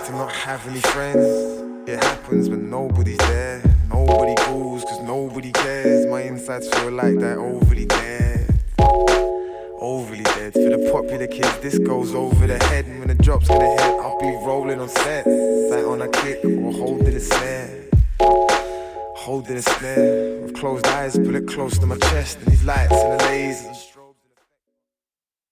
to not have any friends. It happens when nobody's there. Nobody calls cause nobody cares. My insides feel like they're overly dead. Overly dead. For the popular kids, this goes over the head. And when the drop's gonna hit, I'll be rolling on set. Sat on a kick or holding a snare. Holding a snare. With closed eyes, pull it close to my chest. And these lights and the lasers